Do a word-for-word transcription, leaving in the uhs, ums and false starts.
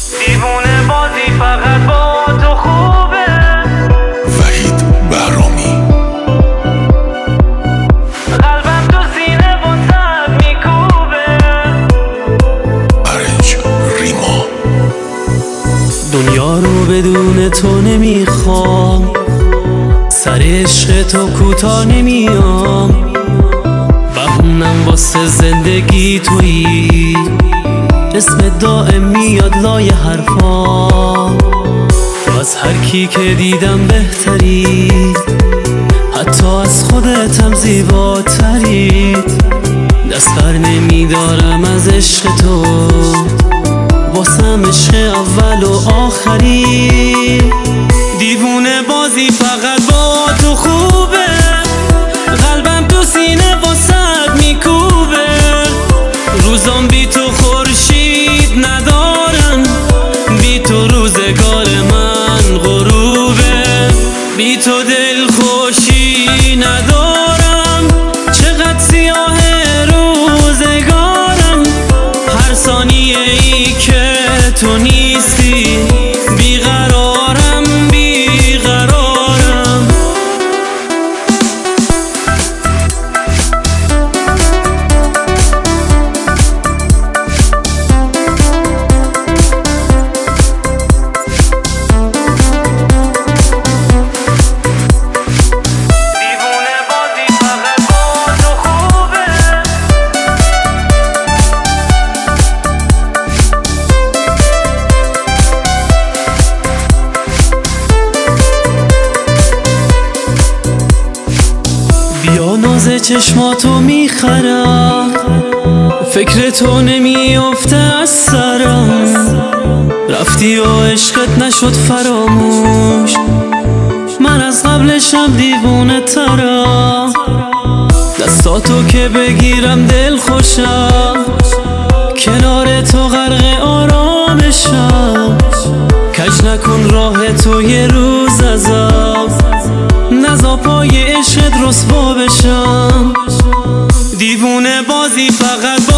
دیوونه بازی فقط با تو خوبه. وحید بهرامی. قلبم تو سینه واسه میکوبه. ارنج ریما. دنیا رو بدون تو نمیخوام، سر عشق تو کوتاه نمیام، بهونم واسه زندگی تویی، اسم دائم میاد لای حرفا. تو از هر کی که دیدم بهتری، حتی از خودتم زیباتری. دست بر نمیدارم از عشق تو، واسم عشق اول و آخری. دیوونه بازی فقط با تو خوبه، قلبم تو سینه واسد میکوبه. روزام بی تو خورشید ندارن، بی تو روزگار من غروبه. بی تو دل خوشی ندارم، چقدر سیاه روزگارم. هر ثانیه ای که تو نیستی بیقرارم بیقرارم. دیوونه بازی فقط با تو خوبه. بیا ناز چشماتو میخرم، فکر تو نمیافته از سرم. رفتی و عشقت نشد فراموش، من از قبلشم دیوونه ترم. دستاتو که بگیرم دل خوشم، کنار تو غرق آرامشم. کج نکن راه تو یه روز ازم، نزا پای عشقت رسوا بشم. دیوونه بازی فقط با